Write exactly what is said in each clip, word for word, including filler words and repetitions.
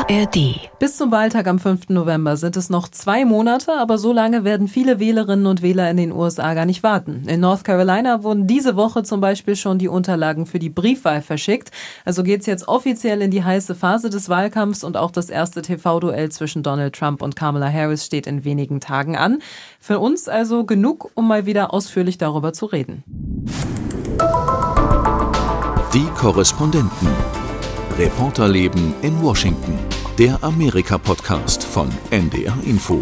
A R D. Bis zum Wahltag am fünften November sind es noch zwei Monate, aber so lange werden viele Wählerinnen und Wähler in den U S A gar nicht warten. In North Carolina wurden diese Woche zum Beispiel schon die Unterlagen für die Briefwahl verschickt. Also geht's jetzt offiziell in die heiße Phase des Wahlkampfs und auch das erste T V-Duell zwischen Donald Trump und Kamala Harris steht in wenigen Tagen an. Für uns also genug, um mal wieder ausführlich darüber zu reden. Die Korrespondenten. Reporterleben in Washington. Der Amerika-Podcast von N D R Info.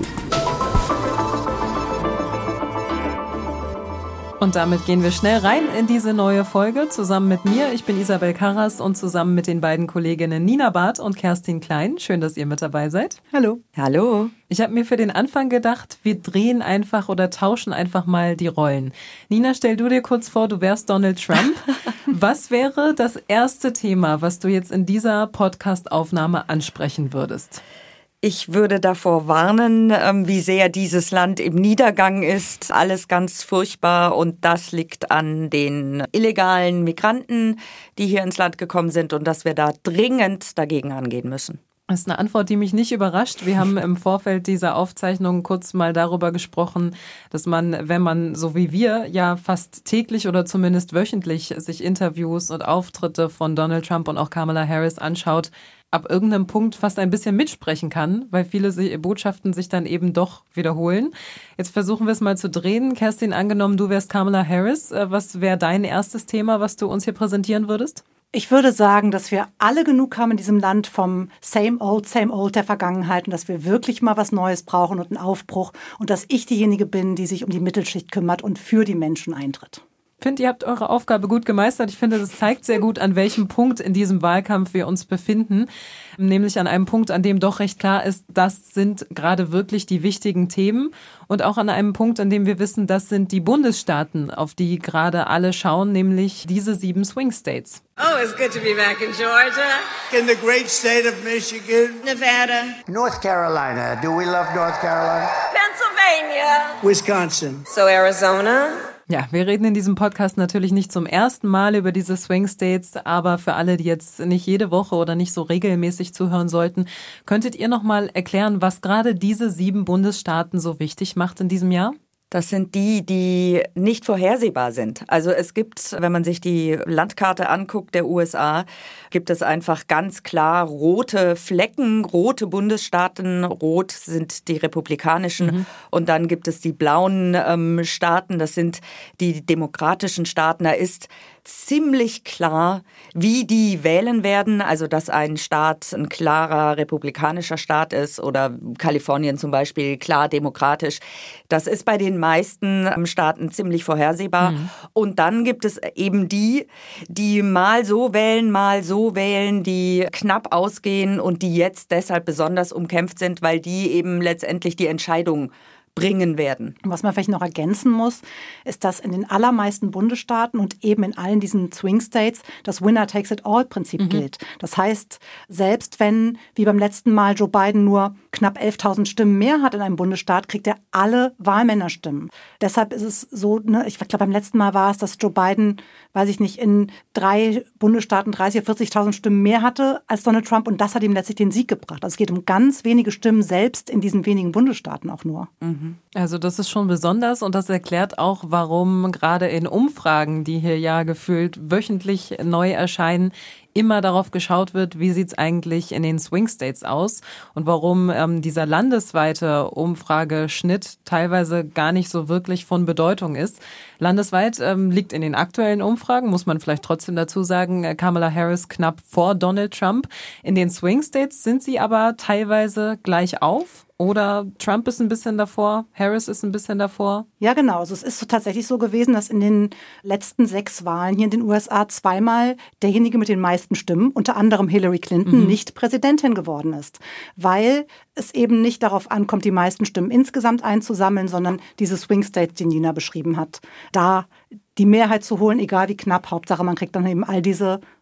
Und damit gehen wir schnell rein in diese neue Folge. Zusammen mit mir, ich bin Isabel Karras und zusammen mit den beiden Kolleginnen Nina Barth und Kerstin Klein. Schön, dass ihr mit dabei seid. Hallo. Hallo. Ich habe mir für den Anfang gedacht, wir drehen einfach oder tauschen einfach mal die Rollen. Nina, stell du dir kurz vor, du wärst Donald Trump. Was wäre das erste Thema, was du jetzt in dieser Podcast-Aufnahme ansprechen würdest? Ich würde davor warnen, wie sehr dieses Land im Niedergang ist. Alles ganz furchtbar und das liegt an den illegalen Migranten, die hier ins Land gekommen sind und dass wir da dringend dagegen angehen müssen. Das ist eine Antwort, die mich nicht überrascht. Wir haben im Vorfeld dieser Aufzeichnung kurz mal darüber gesprochen, dass man, wenn man so wie wir ja fast täglich oder zumindest wöchentlich sich Interviews und Auftritte von Donald Trump und auch Kamala Harris anschaut, ab irgendeinem Punkt fast ein bisschen mitsprechen kann, weil viele Botschaften sich dann eben doch wiederholen. Jetzt versuchen wir es mal zu drehen. Kerstin, angenommen, du wärst Kamala Harris. Was wäre dein erstes Thema, was du uns hier präsentieren würdest? Ich würde sagen, dass wir alle genug haben in diesem Land vom Same Old, Same Old der Vergangenheit und dass wir wirklich mal was Neues brauchen und einen Aufbruch und dass ich diejenige bin, die sich um die Mittelschicht kümmert und für die Menschen eintritt. Ich finde, ihr habt eure Aufgabe gut gemeistert. Ich finde, das zeigt sehr gut, an welchem Punkt in diesem Wahlkampf wir uns befinden. Nämlich an einem Punkt, an dem doch recht klar ist, das sind gerade wirklich die wichtigen Themen. Und auch an einem Punkt, an dem wir wissen, das sind die Bundesstaaten, auf die gerade alle schauen, nämlich diese sieben Swing States. Oh, it's good to be back in Georgia. In the great state of Michigan. Nevada. North Carolina. Do we love North Carolina? Pennsylvania. Wisconsin. So Arizona. Ja, wir reden in diesem Podcast natürlich nicht zum ersten Mal über diese Swing States, aber für alle, die jetzt nicht jede Woche oder nicht so regelmäßig zuhören sollten, könntet ihr noch mal erklären, was gerade diese sieben Bundesstaaten so wichtig macht in diesem Jahr? Das sind die, die nicht vorhersehbar sind. Also es gibt, wenn man sich die Landkarte anguckt der U S A, gibt es einfach ganz klar rote Flecken, rote Bundesstaaten. Rot sind die republikanischen mhm. und dann gibt es die blauen ähm, Staaten, das sind die demokratischen Staaten. Da ist ziemlich klar, wie die wählen werden, also dass ein Staat ein klarer republikanischer Staat ist oder Kalifornien zum Beispiel klar demokratisch. Das ist bei den meisten Staaten ziemlich vorhersehbar. Mhm. Und dann gibt es eben die, die mal so wählen, mal so wählen, die knapp ausgehen und die jetzt deshalb besonders umkämpft sind, weil die eben letztendlich die Entscheidung bringen werden. Was man vielleicht noch ergänzen muss, ist, dass in den allermeisten Bundesstaaten und eben in allen diesen Swing States das Winner-Takes-it-all-Prinzip mhm. gilt. Das heißt, selbst wenn, wie beim letzten Mal, Joe Biden nur knapp elftausend Stimmen mehr hat in einem Bundesstaat, kriegt er alle Wahlmännerstimmen. Deshalb ist es so, ne, ich glaube, beim letzten Mal war es, dass Joe Biden, weiß ich nicht, in drei Bundesstaaten dreißigtausend, vierzigtausend Stimmen mehr hatte als Donald Trump und das hat ihm letztlich den Sieg gebracht. Also es geht um ganz wenige Stimmen, selbst in diesen wenigen Bundesstaaten auch nur. Mhm. Also das ist schon besonders und das erklärt auch, warum gerade in Umfragen, die hier ja gefühlt wöchentlich neu erscheinen, immer darauf geschaut wird, wie sieht's eigentlich in den Swing States aus und warum ähm, dieser landesweite Umfrageschnitt teilweise gar nicht so wirklich von Bedeutung ist. Landesweit ähm, liegt in den aktuellen Umfragen, muss man vielleicht trotzdem dazu sagen, Kamala Harris knapp vor Donald Trump. In den Swing States sind sie aber teilweise gleich auf. Oder Trump ist ein bisschen davor, Harris ist ein bisschen davor? Ja, genau. Also es ist so tatsächlich so gewesen, dass in den letzten sechs Wahlen hier in den U S A zweimal derjenige mit den meisten Stimmen, unter anderem Hillary Clinton, mhm. nicht Präsidentin geworden ist. Weil es eben nicht darauf ankommt, die meisten Stimmen insgesamt einzusammeln, sondern diese Swing States, die Nina beschrieben hat, da die Mehrheit zu holen, egal wie knapp. Hauptsache, man kriegt dann eben all diese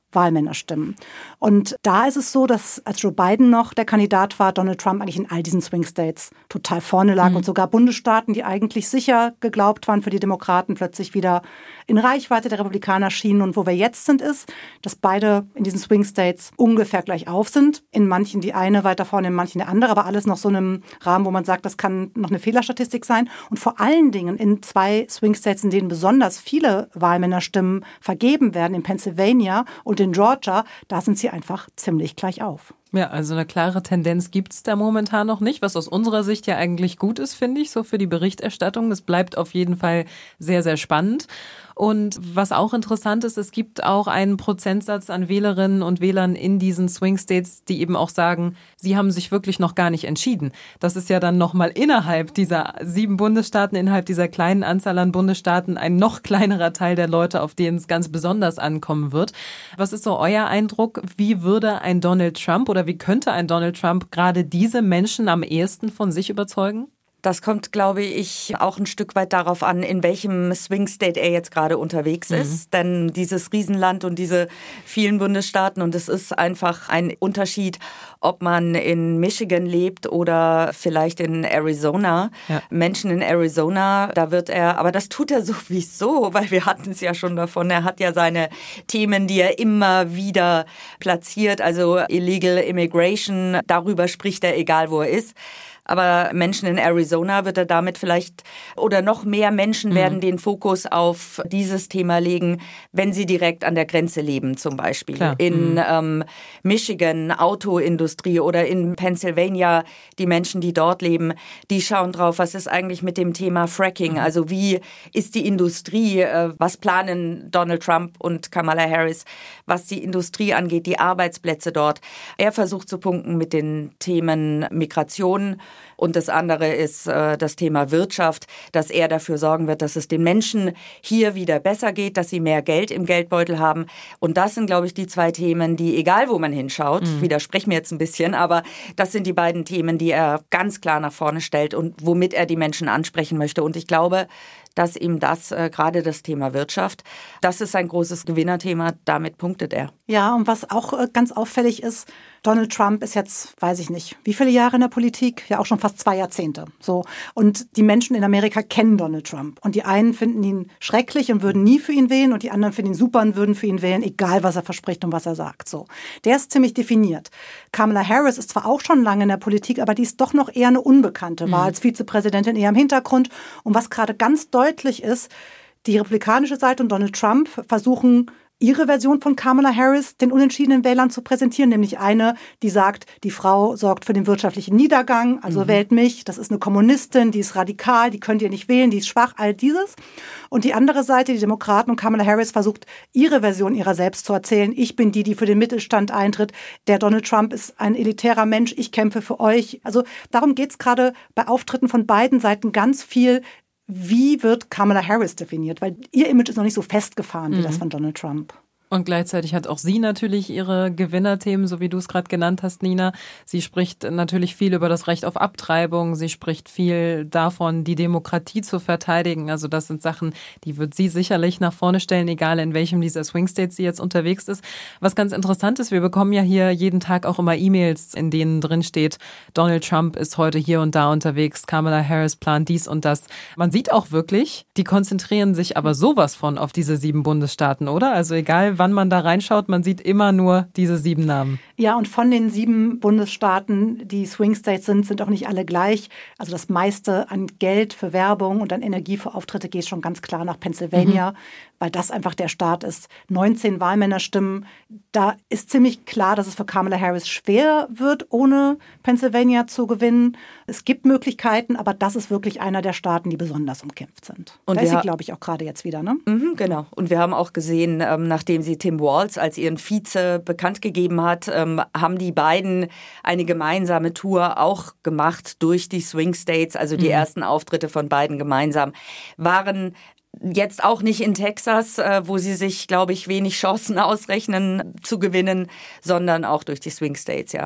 Wahlmännerstimmen. Und da ist es so, dass als Joe Biden noch der Kandidat war, Donald Trump eigentlich in all diesen Swing States total vorne lag mhm. und sogar Bundesstaaten, die eigentlich sicher geglaubt waren für die Demokraten, plötzlich wieder in Reichweite der Republikaner schienen. Und wo wir jetzt sind, ist, dass beide in diesen Swing States ungefähr gleich auf sind. In manchen die eine weiter vorne, in manchen der andere, aber alles noch so in einem Rahmen, wo man sagt, das kann noch eine Fehlerstatistik sein. Und vor allen Dingen in zwei Swing States, in denen besonders viele Wahlmännerstimmen vergeben werden, in Pennsylvania und in Georgia, da sind sie einfach ziemlich gleich auf. Ja, also eine klare Tendenz gibt's da momentan noch nicht, was aus unserer Sicht ja eigentlich gut ist, finde ich, so für die Berichterstattung. Es bleibt auf jeden Fall sehr, sehr spannend. Und was auch interessant ist, es gibt auch einen Prozentsatz an Wählerinnen und Wählern in diesen Swing States, die eben auch sagen, sie haben sich wirklich noch gar nicht entschieden. Das ist ja dann nochmal innerhalb dieser sieben Bundesstaaten, innerhalb dieser kleinen Anzahl an Bundesstaaten ein noch kleinerer Teil der Leute, auf denen es ganz besonders ankommen wird. Was ist so euer Eindruck? Wie würde ein Donald Trump oder wie könnte ein Donald Trump gerade diese Menschen am ehesten von sich überzeugen? Das kommt, glaube ich, auch ein Stück weit darauf an, in welchem Swing State er jetzt gerade unterwegs ist. Mhm. Denn dieses Riesenland und diese vielen Bundesstaaten, und es ist einfach ein Unterschied, ob man in Michigan lebt oder vielleicht in Arizona. Ja. Menschen in Arizona, da wird er, aber das tut er sowieso, weil wir hatten es ja schon davon, er hat ja seine Themen, die er immer wieder platziert, also Illegal Immigration, darüber spricht er, egal wo er ist. Aber Menschen in Arizona wird er damit vielleicht, oder noch mehr Menschen werden mhm. den Fokus auf dieses Thema legen, wenn sie direkt an der Grenze leben zum Beispiel. Klar. In mhm. ähm, Michigan, Autoindustrie oder in Pennsylvania, die Menschen, die dort leben, die schauen drauf, was ist eigentlich mit dem Thema Fracking? Mhm. Also wie ist die Industrie, äh, was planen Donald Trump und Kamala Harris, was die Industrie angeht, die Arbeitsplätze dort. Er versucht zu punkten mit den Themen Migration. Und das andere ist äh, das Thema Wirtschaft, dass er dafür sorgen wird, dass es den Menschen hier wieder besser geht, dass sie mehr Geld im Geldbeutel haben. Und das sind, glaube ich, die zwei Themen, die, egal wo man hinschaut, mhm. widerspreche mir jetzt ein bisschen, aber das sind die beiden Themen, die er ganz klar nach vorne stellt und womit er die Menschen ansprechen möchte. Und ich glaube, dass ihm das, äh, gerade das Thema Wirtschaft, das ist ein großes Gewinnerthema, damit punktet er. Ja, und was auch äh, ganz auffällig ist, Donald Trump ist jetzt, weiß ich nicht, wie viele Jahre in der Politik? Ja, auch schon fast zwei Jahrzehnte. So. Und die Menschen in Amerika kennen Donald Trump. Und die einen finden ihn schrecklich und würden nie für ihn wählen und die anderen finden ihn super und würden für ihn wählen, egal was er verspricht und was er sagt. So. Der ist ziemlich definiert. Kamala Harris ist zwar auch schon lange in der Politik, aber die ist doch noch eher eine Unbekannte, war als Vizepräsidentin eher im Hintergrund. Und was gerade ganz deutlich ist, die republikanische Seite und Donald Trump versuchen, ihre Version von Kamala Harris den unentschiedenen Wählern zu präsentieren, nämlich eine, die sagt, die Frau sorgt für den wirtschaftlichen Niedergang, also mhm. wählt mich, das ist eine Kommunistin, die ist radikal, die könnt ihr nicht wählen, die ist schwach, all dieses. Und die andere Seite, die Demokraten und Kamala Harris, versucht, ihre Version ihrer selbst zu erzählen. Ich bin die, die für den Mittelstand eintritt. Der Donald Trump ist ein elitärer Mensch, ich kämpfe für euch. Also darum geht es gerade bei Auftritten von beiden Seiten ganz viel. Wie wird Kamala Harris definiert? Weil ihr Image ist noch nicht so festgefahren wie mhm. das von Donald Trump. Und gleichzeitig hat auch sie natürlich ihre Gewinnerthemen, so wie du es gerade genannt hast, Nina. Sie spricht natürlich viel über das Recht auf Abtreibung. Sie spricht viel davon, die Demokratie zu verteidigen. Also das sind Sachen, die wird sie sicherlich nach vorne stellen, egal in welchem dieser Swing States sie jetzt unterwegs ist. Was ganz interessant ist, wir bekommen ja hier jeden Tag auch immer E-Mails, in denen drin steht, Donald Trump ist heute hier und da unterwegs, Kamala Harris plant dies und das. Man sieht auch wirklich, die konzentrieren sich aber sowas von auf diese sieben Bundesstaaten, oder? Also egal, wann man da reinschaut, man sieht immer nur diese sieben Namen. Ja, und von den sieben Bundesstaaten, die Swing States sind, sind auch nicht alle gleich. Also das meiste an Geld für Werbung und an Energie für Auftritte geht schon ganz klar nach Pennsylvania, mhm. weil das einfach der Staat ist. neunzehn Wahlmännerstimmen. Da ist ziemlich klar, dass es für Kamala Harris schwer wird, ohne Pennsylvania zu gewinnen. Es gibt Möglichkeiten, aber das ist wirklich einer der Staaten, die besonders umkämpft sind. Und da ist sie, glaube ich, auch gerade jetzt wieder, ne? Mhm, genau. Und wir haben auch gesehen, ähm, nachdem sie Tim Walz als ihren Vize bekannt gegeben hat, ähm, haben die beiden eine gemeinsame Tour auch gemacht durch die Swing States. Also die mhm. ersten Auftritte von beiden gemeinsam waren jetzt auch nicht in Texas, äh, wo sie sich, glaube ich, wenig Chancen ausrechnen zu gewinnen, sondern auch durch die Swing States, ja.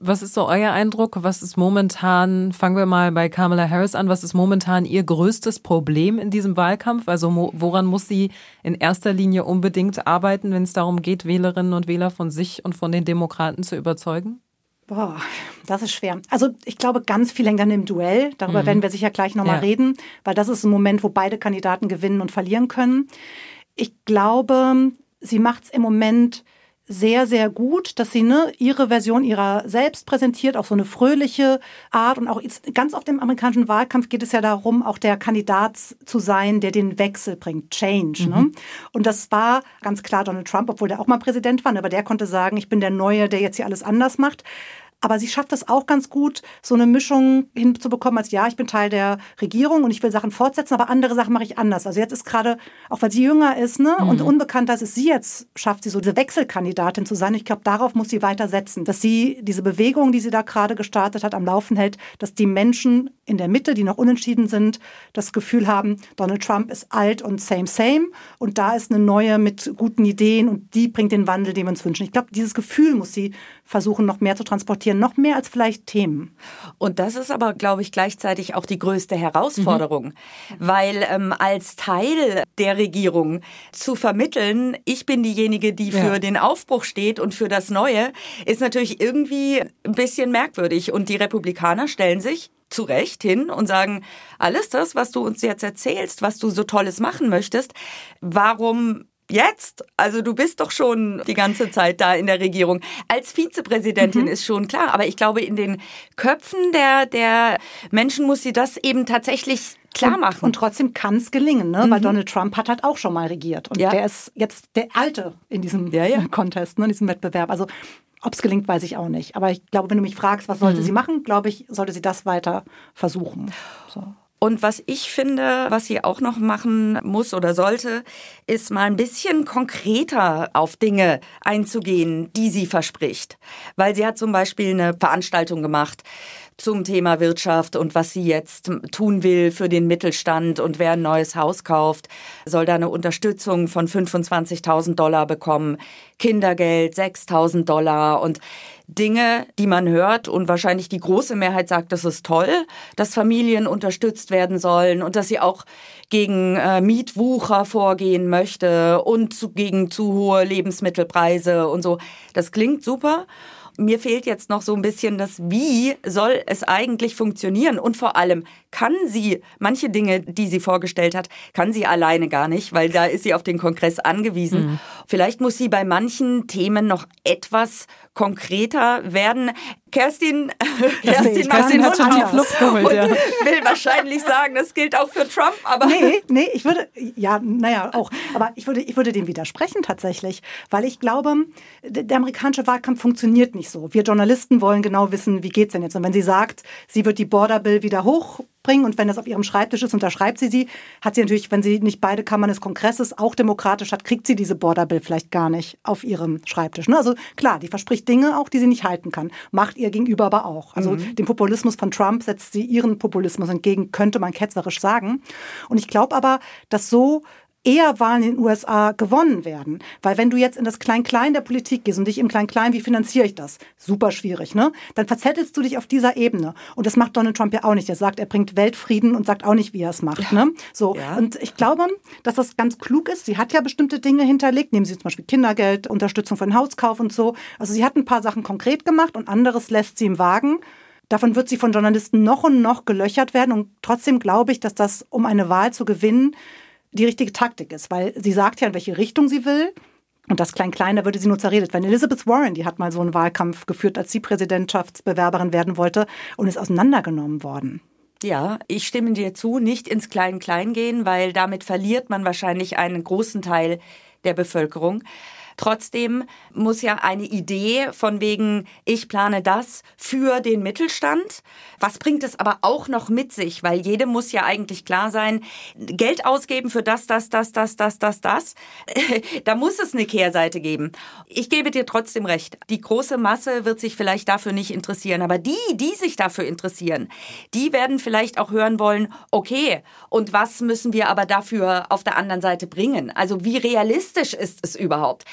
Was ist so euer Eindruck? Was ist momentan, fangen wir mal bei Kamala Harris an, was ist momentan ihr größtes Problem in diesem Wahlkampf? Also woran muss sie in erster Linie unbedingt arbeiten, wenn es darum geht, Wählerinnen und Wähler von sich und von den Demokraten zu überzeugen? Boah, das ist schwer. Also ich glaube, ganz viel hängt an dem Duell. Darüber mhm. werden wir sicher gleich nochmal ja. reden, weil das ist ein Moment, wo beide Kandidaten gewinnen und verlieren können. Ich glaube, sie macht es im Moment sehr, sehr gut, dass sie ne, ihre Version ihrer selbst präsentiert, auf so eine fröhliche Art. Und auch ganz oft im amerikanischen Wahlkampf geht es ja darum, auch der Kandidat zu sein, der den Wechsel bringt, Change. Mhm. Ne? Und das war ganz klar Donald Trump, obwohl der auch mal Präsident war, aber der konnte sagen, ich bin der Neue, der jetzt hier alles anders macht. Aber sie schafft es auch ganz gut, so eine Mischung hinzubekommen, als ja, ich bin Teil der Regierung und ich will Sachen fortsetzen, aber andere Sachen mache ich anders. Also jetzt ist gerade, auch weil sie jünger ist ne, mhm. und unbekannter ist, ist sie jetzt, schafft sie so diese Wechselkandidatin zu sein. Ich glaube, darauf muss sie weiter setzen, dass sie diese Bewegung, die sie da gerade gestartet hat, am Laufen hält, dass die Menschen in der Mitte, die noch unentschieden sind, das Gefühl haben, Donald Trump ist alt und same, same und da ist eine neue mit guten Ideen und die bringt den Wandel, den wir uns wünschen. Ich glaube, dieses Gefühl muss sie versuchen, noch mehr zu transportieren, noch mehr als vielleicht Themen. Und das ist aber, glaube ich, gleichzeitig auch die größte Herausforderung, mhm. weil ähm, als Teil der Regierung zu vermitteln, ich bin diejenige, die ja. für den Aufbruch steht und für das Neue, ist natürlich irgendwie ein bisschen merkwürdig. Und die Republikaner stellen sich zu Recht hin und sagen, alles das, was du uns jetzt erzählst, was du so Tolles machen möchtest, warum jetzt? Also du bist doch schon die ganze Zeit da in der Regierung. Als Vizepräsidentin mhm. ist schon klar, aber ich glaube, in den Köpfen der, der Menschen muss sie das eben tatsächlich klar machen. Und, und trotzdem kann es gelingen, ne? Mhm. Weil Donald Trump hat halt auch schon mal regiert. Und ja. der ist jetzt der Alte in diesem ja, ja. Contest, ne? in diesem Wettbewerb. Also ob es gelingt, weiß ich auch nicht. Aber ich glaube, wenn du mich fragst, was sollte mhm. sie machen, glaube ich, sollte sie das weiter versuchen. So. Und was ich finde, was sie auch noch machen muss oder sollte, ist mal ein bisschen konkreter auf Dinge einzugehen, die sie verspricht. Weil sie hat zum Beispiel eine Veranstaltung gemacht zum Thema Wirtschaft und was sie jetzt tun will für den Mittelstand und wer ein neues Haus kauft, soll da eine Unterstützung von fünfundzwanzigtausend Dollar bekommen, Kindergeld sechstausend Dollar und Dinge, die man hört und wahrscheinlich die große Mehrheit sagt, das ist toll, dass Familien unterstützt werden sollen und dass sie auch gegen äh, Mietwucher vorgehen möchte und zu, gegen zu hohe Lebensmittelpreise und so. Das klingt super. Mir fehlt jetzt noch so ein bisschen das, wie soll es eigentlich funktionieren? Und vor allem, kann sie manche Dinge, die sie vorgestellt hat, kann sie alleine gar nicht, weil da ist sie auf den Kongress angewiesen. Mhm. Vielleicht muss sie bei manchen Themen noch etwas konkreter werden. Kerstin, Kerstin, Kerstin hat schon die Luft geholt, ja. will wahrscheinlich sagen, das gilt auch für Trump, aber... Nee, nee, ich würde, ja, naja, auch, aber ich würde, ich würde dem widersprechen tatsächlich, weil ich glaube, der amerikanische Wahlkampf funktioniert nicht so. Wir Journalisten wollen genau wissen, wie geht's denn jetzt? Und wenn sie sagt, sie wird die Border Bill wieder hochbringen und wenn das auf ihrem Schreibtisch ist, unterschreibt sie sie, hat sie natürlich, wenn sie nicht beide Kammern des Kongresses auch demokratisch hat, kriegt sie diese Border Bill vielleicht gar nicht auf ihrem Schreibtisch. Ne? Also klar, die verspricht Dinge auch, die sie nicht halten kann. Macht ihr gegenüber aber auch. Also mhm. dem Populismus von Trump setzt sie ihren Populismus entgegen, könnte man ketzerisch sagen. Und ich glaube aber, dass so eher Wahlen in den U S A gewonnen werden. Weil wenn du jetzt in das Klein-Klein der Politik gehst und dich im Klein-Klein, wie finanziere ich das? Super schwierig, ne? Dann verzettelst du dich auf dieser Ebene. Und das macht Donald Trump ja auch nicht. Er sagt, er bringt Weltfrieden und sagt auch nicht, wie er es macht, ja. ne? So. Ja. Und ich glaube, dass das ganz klug ist. Sie hat ja bestimmte Dinge hinterlegt. Nehmen Sie zum Beispiel Kindergeld, Unterstützung für den Hauskauf und so. Also sie hat ein paar Sachen konkret gemacht und anderes lässt sie im Wagen. Davon wird sie von Journalisten noch und noch gelöchert werden. Und trotzdem glaube ich, dass das, um eine Wahl zu gewinnen, die richtige Taktik ist, weil sie sagt ja, in welche Richtung sie will. Und das Klein-Klein, da würde sie nur zerredet werden. Elizabeth Warren, die hat mal so einen Wahlkampf geführt, als sie Präsidentschaftsbewerberin werden wollte und ist auseinandergenommen worden. Ja, ich stimme dir zu, nicht ins Klein-Klein gehen, weil damit verliert man wahrscheinlich einen großen Teil der Bevölkerung. Trotzdem muss ja eine Idee von wegen, ich plane das für den Mittelstand. Was bringt es aber auch noch mit sich? Weil jedem muss ja eigentlich klar sein, Geld ausgeben für das, das, das, das, das, das, das. Da muss es eine Kehrseite geben. Ich gebe dir trotzdem recht. Die große Masse wird sich vielleicht dafür nicht interessieren. Aber die, die sich dafür interessieren, die werden vielleicht auch hören wollen, okay, und was müssen wir aber dafür auf der anderen Seite bringen? Also wie realistisch ist es überhaupt?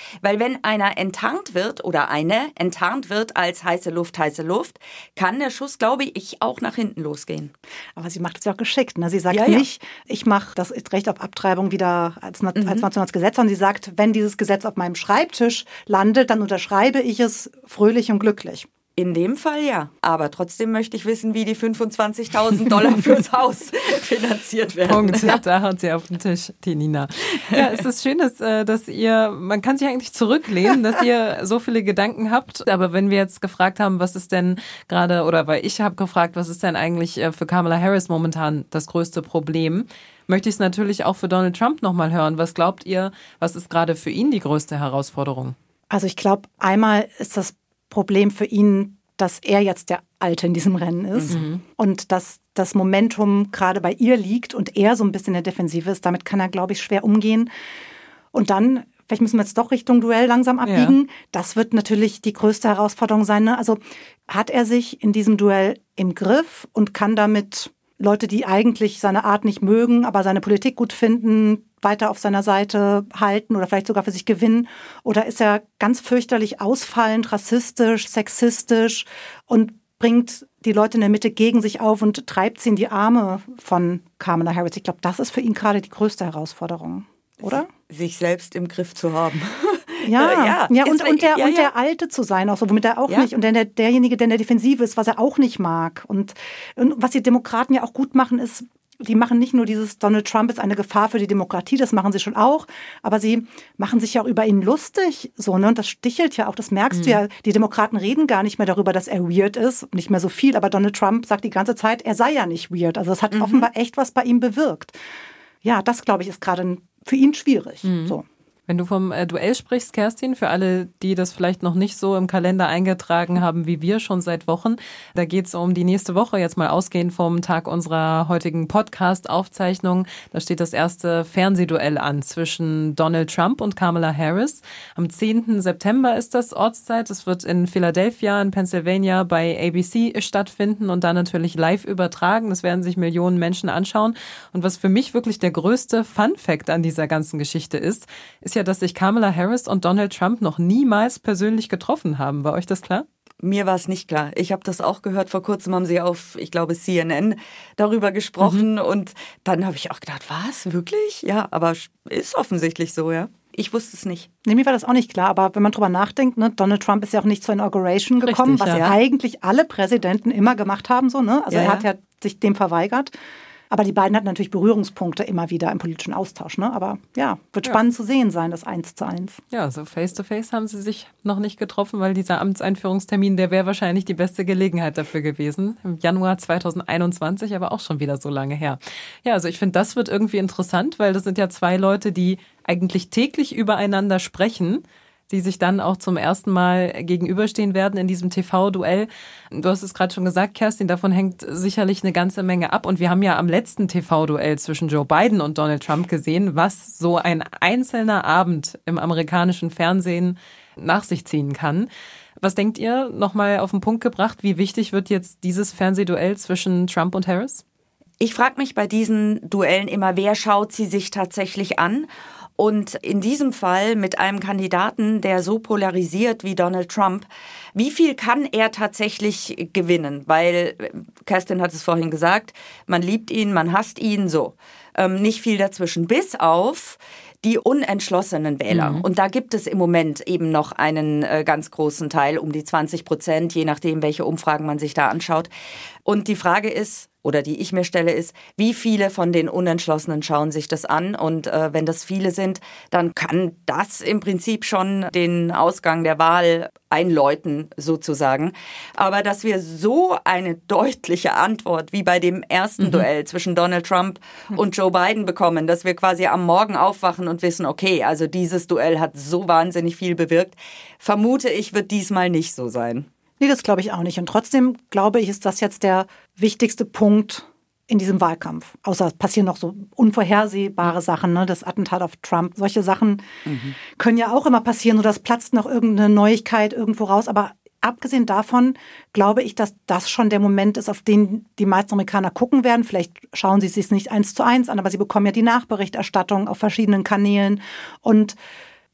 Weil wenn einer enttarnt wird oder eine enttarnt wird als heiße Luft, heiße Luft, kann der Schuss, glaube ich, auch nach hinten losgehen. Aber sie macht es ja auch geschickt. Ne? Sie sagt ja, ja. nicht, ich mache das Recht auf Abtreibung wieder als, als mhm. nationales Gesetz, sondern sie sagt, wenn dieses Gesetz auf meinem Schreibtisch landet, dann unterschreibe ich es fröhlich und glücklich. In dem Fall ja. Aber trotzdem möchte ich wissen, wie die fünfundzwanzigtausend Dollar fürs Haus finanziert werden. Punkt. Ja. Da hat sie auf den Tisch, die Nina. Ja, es ist schön, dass, dass ihr, man kann sich eigentlich zurücklehnen, dass ihr so viele Gedanken habt. Aber wenn wir jetzt gefragt haben, was ist denn gerade, oder weil ich habe gefragt, was ist denn eigentlich für Kamala Harris momentan das größte Problem, möchte ich es natürlich auch für Donald Trump nochmal hören. Was glaubt ihr, was ist gerade für ihn die größte Herausforderung? Also ich glaube, einmal ist das Problem für ihn, dass er jetzt der Alte in diesem Rennen ist mhm. und dass das Momentum gerade bei ihr liegt und er so ein bisschen in der Defensive ist. Damit kann er, glaube ich, schwer umgehen. Und dann, vielleicht müssen wir jetzt doch Richtung Duell langsam abbiegen. Ja. Das wird natürlich die größte Herausforderung sein. Ne? Also hat er sich in diesem Duell im Griff und kann damit Leute, die eigentlich seine Art nicht mögen, aber seine Politik gut finden, weiter auf seiner Seite halten oder vielleicht sogar für sich gewinnen? Oder ist er ganz fürchterlich ausfallend, rassistisch, sexistisch und bringt die Leute in der Mitte gegen sich auf und treibt sie in die Arme von Kamala Harris? Ich glaube, das ist für ihn gerade die größte Herausforderung, oder? Sich selbst im Griff zu haben. Ja, ja, ja, und, und, der, ja, und ja. der Alte zu sein, auch so, womit er auch ja. nicht, und der, derjenige, der in der Defensive ist, was er auch nicht mag. Und, und was die Demokraten ja auch gut machen, ist, die machen nicht nur dieses Donald Trump ist eine Gefahr für die Demokratie, das machen sie schon auch, aber sie machen sich ja auch über ihn lustig, so, ne? Und das stichelt ja auch, das merkst mhm. du ja, die Demokraten reden gar nicht mehr darüber, dass er weird ist, nicht mehr so viel, aber Donald Trump sagt die ganze Zeit, er sei ja nicht weird. Also es hat mhm. offenbar echt was bei ihm bewirkt. Ja, das, glaube ich, ist gerade für ihn schwierig, mhm. so. Wenn du vom äh, Duell sprichst, Kerstin, für alle, die das vielleicht noch nicht so im Kalender eingetragen haben wie wir schon seit Wochen, da geht es um die nächste Woche, jetzt mal ausgehend vom Tag unserer heutigen Podcast-Aufzeichnung. Da steht das erste Fernsehduell an zwischen Donald Trump und Kamala Harris. Am zehnten September ist das Ortszeit. Es wird in Philadelphia in Pennsylvania bei A B C stattfinden und dann natürlich live übertragen. Das werden sich Millionen Menschen anschauen. Und was für mich wirklich der größte Fun-Fact an dieser ganzen Geschichte ist, ist ja, dass sich Kamala Harris und Donald Trump noch niemals persönlich getroffen haben. War euch das klar? Mir war es nicht klar. Ich habe das auch gehört. Vor kurzem haben sie auf, ich glaube, C N N darüber gesprochen. Mhm. Und dann habe ich auch gedacht, was, wirklich? Ja, aber ist offensichtlich so, ja. Ich wusste es nicht. Nee, mir war das auch nicht klar. Aber wenn man drüber nachdenkt, ne, Donald Trump ist ja auch nicht zur Inauguration gekommen, Richtig, was ja. eigentlich alle Präsidenten immer gemacht haben. So, ne? Also ja, er hat ja sich dem verweigert. Aber die beiden hatten natürlich Berührungspunkte immer wieder im politischen Austausch. Ne? Aber ja, wird ja. spannend zu sehen sein, das eins zu eins. Ja, so face-to-face haben sie sich noch nicht getroffen, weil dieser Amtseinführungstermin, der wäre wahrscheinlich die beste Gelegenheit dafür gewesen. Im Januar zweitausendeinundzwanzig, aber auch schon wieder so lange her. Ja, also ich finde, das wird irgendwie interessant, weil das sind ja zwei Leute, die eigentlich täglich übereinander sprechen, die sich dann auch zum ersten Mal gegenüberstehen werden in diesem T V-Duell. Du hast es gerade schon gesagt, Kerstin, davon hängt sicherlich eine ganze Menge ab. Und wir haben ja am letzten T V-Duell zwischen Joe Biden und Donald Trump gesehen, was so ein einzelner Abend im amerikanischen Fernsehen nach sich ziehen kann. Was denkt ihr, nochmal auf den Punkt gebracht, wie wichtig wird jetzt dieses Fernsehduell zwischen Trump und Harris? Ich frage mich bei diesen Duellen immer, wer schaut sie sich tatsächlich an? Und in diesem Fall mit einem Kandidaten, der so polarisiert wie Donald Trump, wie viel kann er tatsächlich gewinnen? Weil, Kerstin hat es vorhin gesagt, man liebt ihn, man hasst ihn, so. Ähm, nicht viel dazwischen, bis auf die unentschlossenen Wähler. Mhm. Und da gibt es im Moment eben noch einen äh, ganz großen Teil, um die zwanzig Prozent, je nachdem, welche Umfragen man sich da anschaut. Und die Frage ist, oder die ich mir stelle, ist, wie viele von den Unentschlossenen schauen sich das an? Und äh, wenn das viele sind, dann kann das im Prinzip schon den Ausgang der Wahl einläuten, sozusagen. Aber dass wir so eine deutliche Antwort wie bei dem ersten mhm. Duell zwischen Donald Trump und Joe Biden bekommen, dass wir quasi am Morgen aufwachen und wissen, okay, also dieses Duell hat so wahnsinnig viel bewirkt, vermute ich, wird diesmal nicht so sein. Nee, das glaube ich auch nicht. Und trotzdem glaube ich, ist das jetzt der wichtigste Punkt in diesem Wahlkampf. Außer es passieren noch so unvorhersehbare Sachen, ne? Das Attentat auf Trump. Solche Sachen mhm. können ja auch immer passieren oder es platzt noch irgendeine Neuigkeit irgendwo raus. Aber abgesehen davon glaube ich, dass das schon der Moment ist, auf den die meisten Amerikaner gucken werden. Vielleicht schauen sie es sich nicht eins zu eins an, aber sie bekommen ja die Nachberichterstattung auf verschiedenen Kanälen. Und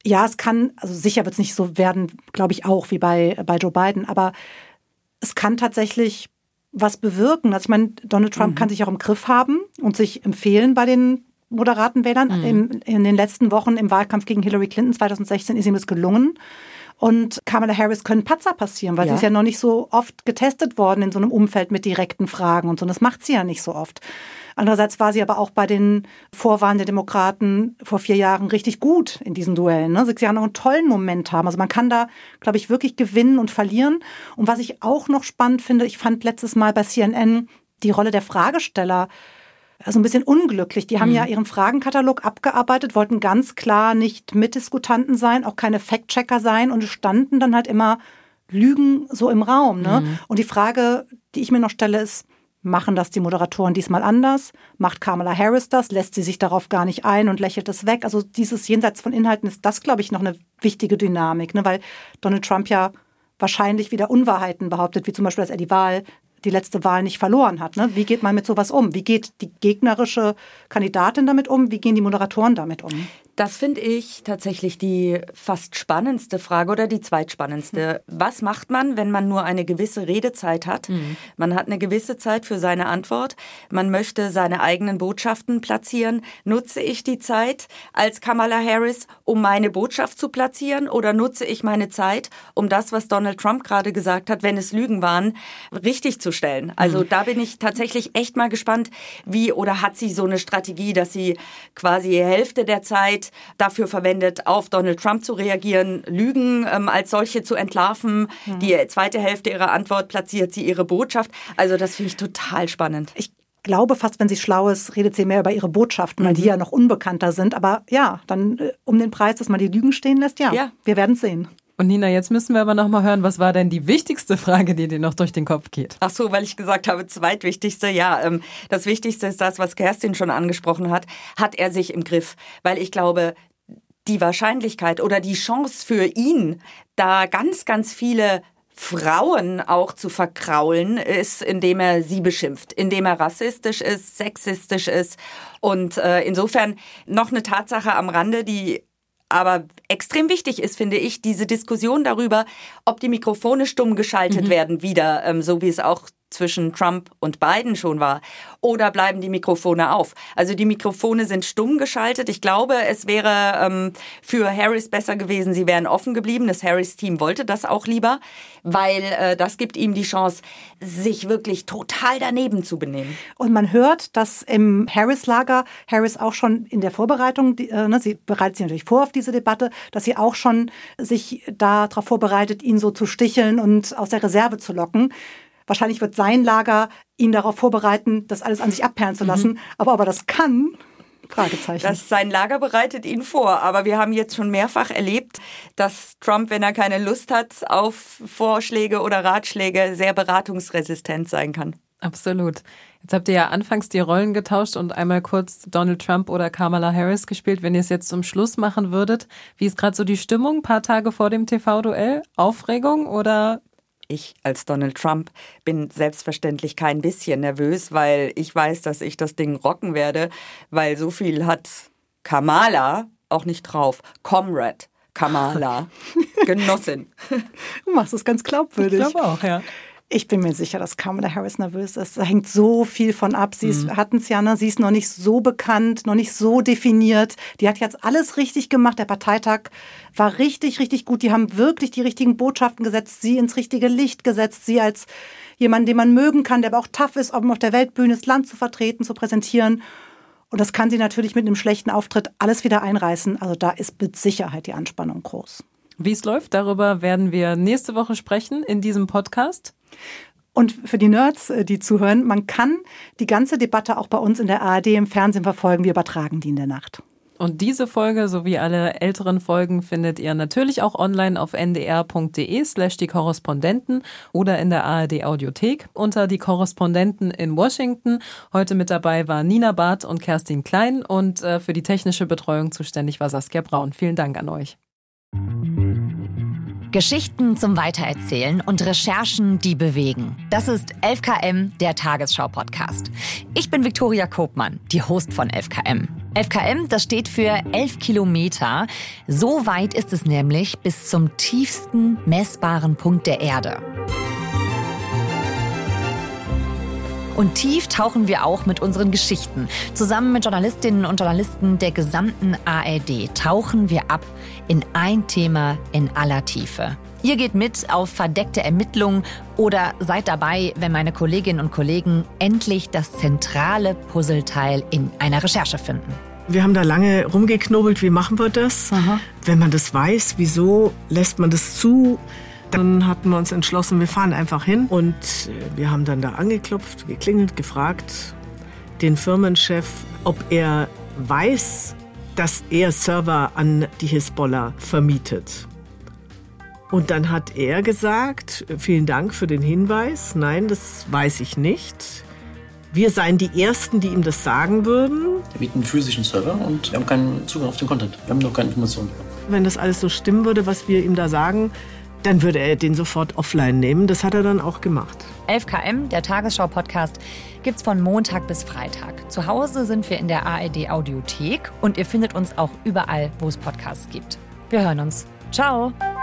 Ja, es kann, also sicher wird es nicht so werden, glaube ich auch, wie bei, bei Joe Biden, aber es kann tatsächlich was bewirken. Also ich meine, Donald Trump mhm. kann sich auch im Griff haben und sich empfehlen bei den moderaten Wählern. Mhm. In, in den letzten Wochen im Wahlkampf gegen Hillary Clinton zwanzig sechzehn ist ihm das gelungen. Und Kamala Harris können Patzer passieren, weil ja. sie ist ja noch nicht so oft getestet worden in so einem Umfeld mit direkten Fragen und so. Und das macht sie ja nicht so oft. Andererseits war sie aber auch bei den Vorwahlen der Demokraten vor vier Jahren richtig gut in diesen Duellen. Ne? Sie kann auch einen tollen Moment haben. Also man kann da, glaube ich, wirklich gewinnen und verlieren. Und was ich auch noch spannend finde, ich fand letztes Mal bei C N N die Rolle der Fragesteller also ein bisschen unglücklich. Die haben mhm. ja ihren Fragenkatalog abgearbeitet, wollten ganz klar nicht Mitdiskutanten sein, auch keine Fact-Checker sein und standen dann halt immer Lügen so im Raum. Ne? Mhm. Und die Frage, die ich mir noch stelle, ist, machen das die Moderatoren diesmal anders? Macht Kamala Harris das? Lässt sie sich darauf gar nicht ein und lächelt es weg? Also dieses Jenseits von Inhalten ist das, glaube ich, noch eine wichtige Dynamik, ne? Weil Donald Trump ja wahrscheinlich wieder Unwahrheiten behauptet, wie zum Beispiel, dass er die Wahl die letzte Wahl nicht verloren hat. Ne? Wie geht man mit sowas um? Wie geht die gegnerische Kandidatin damit um? Wie gehen die Moderatoren damit um? Das finde ich tatsächlich die fast spannendste Frage oder die zweitspannendste. Mhm. Was macht man, wenn man nur eine gewisse Redezeit hat? Mhm. Man hat eine gewisse Zeit für seine Antwort. Man möchte seine eigenen Botschaften platzieren. Nutze ich die Zeit als Kamala Harris, um meine Botschaft zu platzieren? Oder nutze ich meine Zeit, um das, was Donald Trump gerade gesagt hat, wenn es Lügen waren, richtig zu stellen? Also mhm. da bin ich tatsächlich echt mal gespannt, wie oder hat sie so eine Strategie, dass sie quasi die Hälfte der Zeit dafür verwendet, auf Donald Trump zu reagieren, Lügen ähm, als solche zu entlarven. Mhm. Die zweite Hälfte ihrer Antwort platziert sie ihre Botschaft. Also das finde ich total spannend. Ich glaube fast, wenn sie schlau ist, redet sie mehr über ihre Botschaften, weil mhm. die ja noch unbekannter sind. Aber ja, dann äh, um den Preis, dass man die Lügen stehen lässt, ja, ja. wir werden es sehen. Und Nina, jetzt müssen wir aber noch mal hören, was war denn die wichtigste Frage, die dir noch durch den Kopf geht? Ach so, weil ich gesagt habe, zweitwichtigste. Ja, ähm, das Wichtigste ist das, was Kerstin schon angesprochen hat. Hat er sich im Griff? Weil ich glaube, die Wahrscheinlichkeit oder die Chance für ihn, da ganz, ganz viele Frauen auch zu verkraulen, ist, indem er sie beschimpft, indem er rassistisch ist, sexistisch ist. Und äh, insofern noch eine Tatsache am Rande, die aber extrem wichtig ist, finde ich, diese Diskussion darüber, ob die Mikrofone stumm geschaltet mhm. werden wieder, ähm, so wie es auch zwischen Trump und Biden schon war. Oder bleiben die Mikrofone auf? Also die Mikrofone sind stumm geschaltet. Ich glaube, es wäre ähm, für Harris besser gewesen, sie wären offen geblieben. Das Harris-Team wollte das auch lieber, weil äh, das gibt ihm die Chance, sich wirklich total daneben zu benehmen. Und man hört, dass im Harris-Lager Harris auch schon in der Vorbereitung, die, äh, ne, sie bereitet sich natürlich vor auf diese Debatte, dass sie auch schon sich darauf vorbereitet, ihn so zu sticheln und aus der Reserve zu locken. Wahrscheinlich wird sein Lager ihn darauf vorbereiten, das alles an sich abperlen zu lassen. Mhm. Aber ob er das kann, Fragezeichen. Das, sein Lager bereitet ihn vor. Aber wir haben jetzt schon mehrfach erlebt, dass Trump, wenn er keine Lust hat auf Vorschläge oder Ratschläge, sehr beratungsresistent sein kann. Absolut. Jetzt habt ihr ja anfangs die Rollen getauscht und einmal kurz Donald Trump oder Kamala Harris gespielt. Wenn ihr es jetzt zum Schluss machen würdet, wie ist gerade so die Stimmung, ein paar Tage vor dem T V-Duell? Aufregung oder... Ich als Donald Trump bin selbstverständlich kein bisschen nervös, weil ich weiß, dass ich das Ding rocken werde, weil so viel hat Kamala auch nicht drauf. Comrade Kamala, Genossin. Du machst es ganz glaubwürdig. Ich glaube auch, ja. Ich bin mir sicher, dass Kamala Harris nervös ist. Da hängt so viel von ab. Sie mhm. hatten es ja, ne? Sie ist noch nicht so bekannt, noch nicht so definiert. Die hat jetzt alles richtig gemacht. Der Parteitag war richtig, richtig gut. Die haben wirklich die richtigen Botschaften gesetzt, sie ins richtige Licht gesetzt, sie als jemanden, den man mögen kann, der aber auch tough ist, um auf der Weltbühne das Land zu vertreten, zu präsentieren. Und das kann sie natürlich mit einem schlechten Auftritt alles wieder einreißen. Also da ist mit Sicherheit die Anspannung groß. Wie es läuft, darüber werden wir nächste Woche sprechen in diesem Podcast. Und für die Nerds, die zuhören, man kann die ganze Debatte auch bei uns in der A R D im Fernsehen verfolgen. Wir übertragen die in der Nacht. Und diese Folge sowie alle älteren Folgen findet ihr natürlich auch online auf ndr.de slash die Korrespondenten oder in der A R D Audiothek unter die Korrespondenten in Washington. Heute mit dabei war Nina Barth und Kerstin Klein und äh, für die technische Betreuung zuständig war Saskia Braun. Vielen Dank an euch. Geschichten zum Weitererzählen und Recherchen, die bewegen. Das ist elf K M, der Tagesschau-Podcast. Ich bin Viktoria Kopmann, die Host von elf K M. elf Kilometer, das steht für elf Kilometer. So weit ist es nämlich bis zum tiefsten messbaren Punkt der Erde. Und tief tauchen wir auch mit unseren Geschichten. Zusammen mit Journalistinnen und Journalisten der gesamten A R D tauchen wir ab in ein Thema in aller Tiefe. Ihr geht mit auf verdeckte Ermittlungen oder seid dabei, wenn meine Kolleginnen und Kollegen endlich das zentrale Puzzleteil in einer Recherche finden. Wir haben da lange rumgeknobelt, wie machen wir das? Aha. Wenn man das weiß, wieso lässt man das zu? Dann hatten wir uns entschlossen, wir fahren einfach hin. Und wir haben dann da angeklopft, geklingelt, gefragt den Firmenchef, ob er weiß, dass er Server an die Hisbollah vermietet. Und dann hat er gesagt, vielen Dank für den Hinweis. Nein, das weiß ich nicht. Wir seien die Ersten, die ihm das sagen würden. Wir bieten einen physischen Server und wir haben keinen Zugang auf den Content. Wir haben noch keine Informationen. Wenn das alles so stimmen würde, was wir ihm da sagen, dann würde er den sofort offline nehmen. Das hat er dann auch gemacht. elf Kilometer, der Tagesschau-Podcast, gibt's von Montag bis Freitag. Zu Hause sind wir in der A R D-Audiothek und ihr findet uns auch überall, wo es Podcasts gibt. Wir hören uns. Ciao!